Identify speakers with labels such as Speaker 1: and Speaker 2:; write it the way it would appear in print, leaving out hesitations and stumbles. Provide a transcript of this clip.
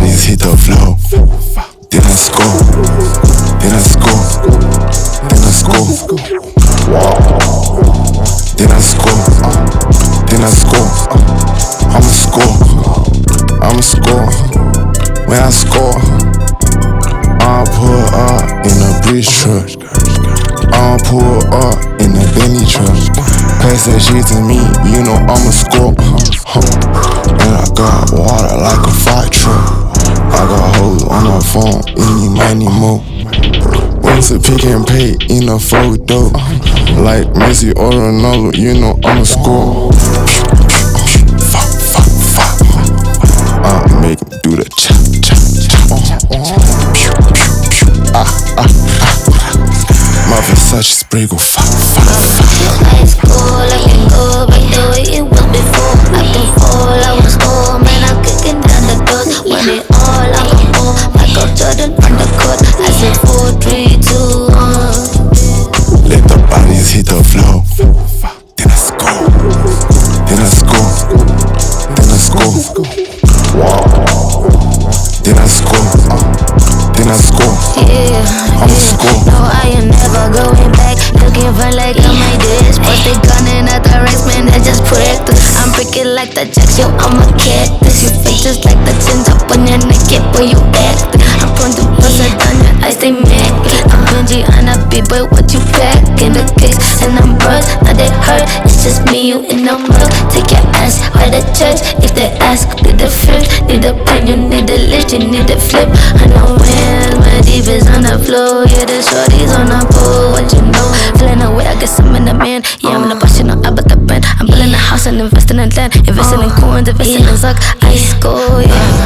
Speaker 1: bodies hit the floor. Then I score. Then I score. Then I score. Then I score. Then I score. I'ma score. I'ma score. When I score, I'll pull up in a bridge truck. I'll pull up in a Bentley truck. Pass that shit to me, you know I'ma score. And I got water like a fire truck. I got hoes on my phone, any money more. Once a pick and pay in a photo. Like Messi or Ronaldo, you know I'ma score. I'll make him do the cha cha cha. My Versace spray go fuck.
Speaker 2: High school, I can go back the way it was before. I can fall, I was home, man, I'm kicking down the doors. When it all, I can go. Michael Jordan on the court. I said 4, 3, 2, 1.
Speaker 1: Let the bodies hit the floor. Then I score. Then I score. Then I score. Then I score. Then I score. I'ma score.
Speaker 2: No, I am never going back. Looking for like I made this. Post the gun and at the race, man, that's just practice. I'm freaking like the Jacks, yo, I'm a cactus. You fake just like the tins up on your naked when you act. I'm prone to bust a down your eyes, they mad. I'm Benji on a beat, boy, what you pack in the case? And I'm bros, now they hurt. It's just me, you in the mug. Take your ass, why the church? If they ask, need the flip, need the pen, you need the lift, you need the flip. I know when my deep is on the floor, yeah, the shorties on the pole. What you know? Feeling away, I guess I'm in the man. Yeah, I'm in the boss, you know, I bought the pen. I'm building a house and investing in land, investing in coins, investing in Zuck. I score, yeah.